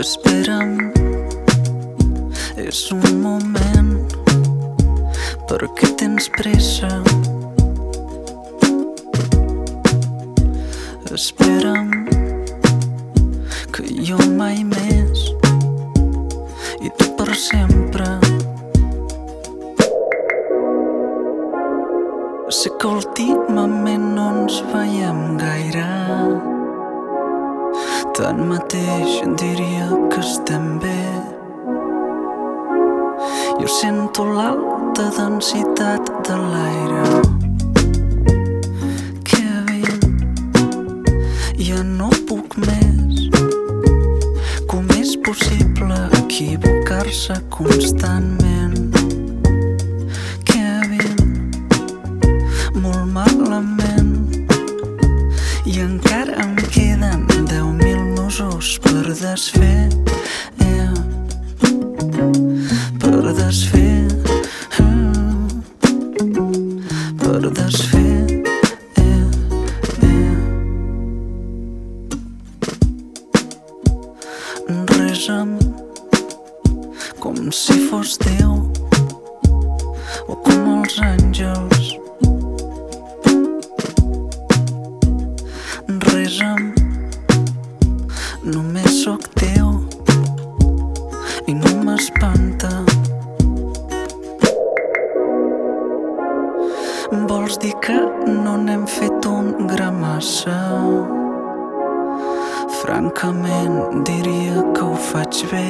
Espera'm, és un moment. Per què tens pressa? Espera'm, que jo mai més i tu per sempre. Sé que últimament no ens veiem gaire, tanmateix diria que estem bé. Jo sento l'alta densitat de l'aire. Kevin, ja no puc més. Com és possible equivocar-se constantment? Kevin, molt malament. I encara em queden 10.000 nusos per desfer. Per desfer, per desfer. Resa'm com si fos Déu o com els àngels. Resa'm, només sóc teu i no m'espanta. Vols dir que no n'hem fet un gra massa? Francament diria que ho faig bé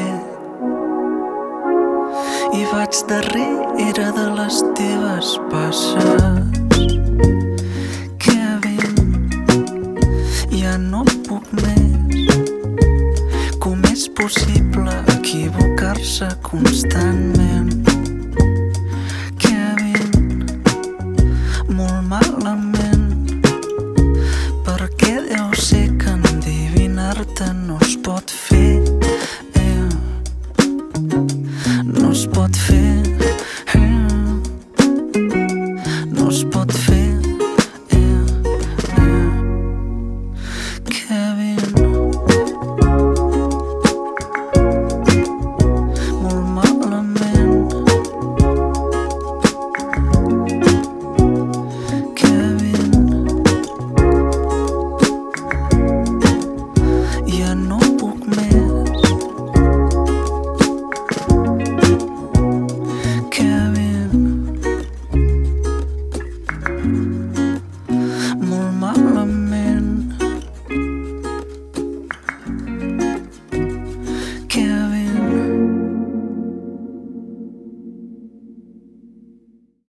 i vaig darrere de les teves passes. Kevin, ja no puc més. Com és possible equivocar-se constantment? Kevin, molt malament. Perquè deu ser que endevinar-te no es pot fer. No es pot fer.